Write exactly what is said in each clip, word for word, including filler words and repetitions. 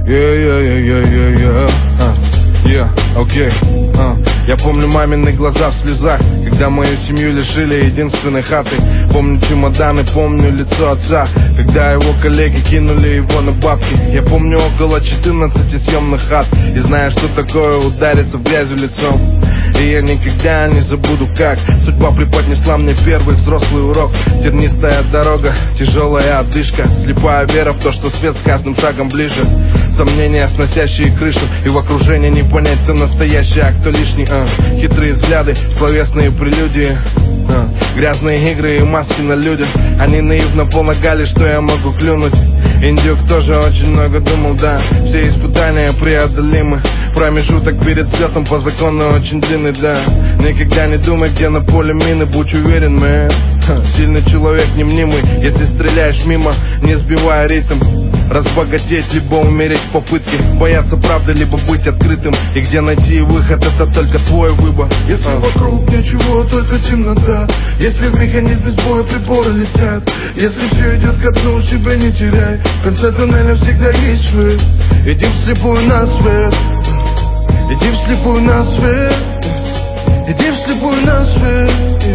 Yeah-yeah-yeah-yeah-yeah. uh, yeah, окей. okay. uh. Я помню мамины глаза в слезах, когда мою семью лишили единственной хаты. Помню чемоданы, помню лицо отца, когда его коллеги кинули его на бабки. Я помню около четырнадцати съемных хат, и знаю, что такое удариться в грязью лицом. И я никогда не забуду, как судьба преподнесла мне первый взрослый урок. Тернистая дорога, тяжелая одышка, слепая вера в то, что свет с каждым шагом ближе. Сомнения, сносящие крышу, и в окружении не понять, кто настоящий, а кто лишний. а. Хитрые взгляды, словесные прелюдии, а. грязные игры и маски на людях. Они наивно полагали, что я могу клюнуть. Индюк тоже очень много думал, да. Все испытания преодолимы. Промежуток перед взлетом по закону очень длинный, да. Никогда не думай, где на поле мины, будь уверен, мэн. Сильный человек не мнимый, если стреляешь мимо, не сбивая ритм. Разбогатеть, либо умереть в попытке, бояться правды, либо быть открытым. И где найти выход, это только твой выбор. Если а. вокруг ничего, только темнота, если в механизме сбоя приборы летят, если все идет ко дну, себя не теряй, в конце тоннеля всегда есть свет. Иди вслепую на свет, иди вслепую на свет, иди вслепую на свет,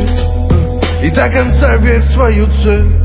и до конца верь в свою цель.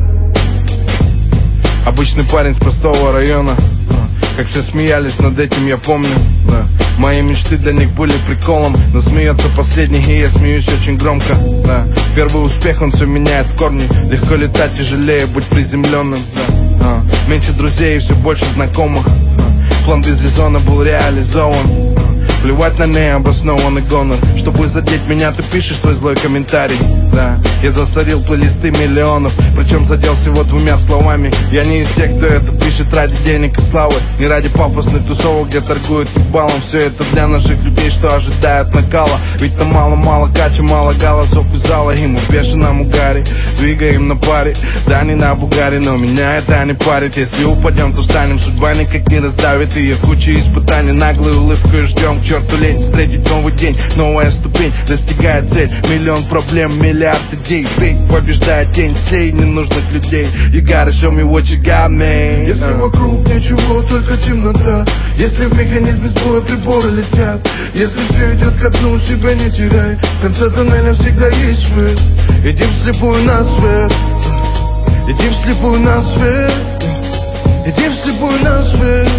Обычный парень с простого района, как все смеялись над этим, я помню, да. Мои мечты для них были приколом, но смеется последний, и я смеюсь очень громко, да. Первый успех, он все меняет в корне. Легко летать, тяжелее быть приземленным, да. а. Меньше друзей и все больше знакомых, а. План без резона был реализован, а. Плевать на необоснованный гонор. Чтобы задеть меня, ты пишешь свой злой комментарий, да. Я засорил плейлисты миллионов, причем задел всего двумя словами. Я не из тех, кто это пишет ради денег и славы, не ради пафосных тусовок, где торгуют ебалом. Все это для наших людей, что ожидают накала. Ведь там мало-мало кача, мало голосов из зала. И мы в бешеном угаре, двигаем на паре. Да, не на бугаре, но меня это не парит. Если упадем, то встанем, судьба никак не раздавит. И куча испытаний, наглой улыбкой ждем. К черту лень, встретить новый день, новая ступень, достигает цель. Миллион проблем, миллиард идей. Фейк побеждает тень, слей ненужных людей. You gotta show me what you got, man. Если uh. вокруг ничего, только темнота, если в механизме сбоя приборы летят, если все идет ко дну, себя не теряй, в конце тоннеля всегда есть свет. Иди вслепую на свет, иди вслепую на свет, иди вслепую на свет,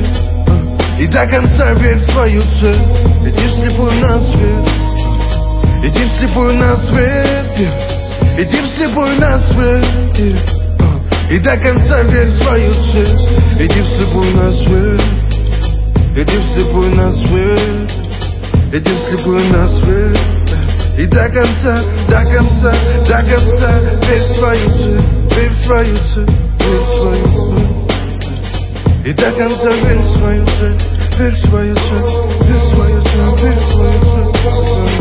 и до конца верь в свою цель. Иди вслепую на свет, иди вслепую на свет, иди вслепую на свет, и до конца верь в свою цель. Иди вслепую на свет, иди вслепую на свет, иди вслепую на свет, и до конца, до конца, до конца верь в свою цель, верь в свою цель, верь в свою цель. И до конца верь в свою цель, верь в свою цель, верь в свою цель, верь в свою цель.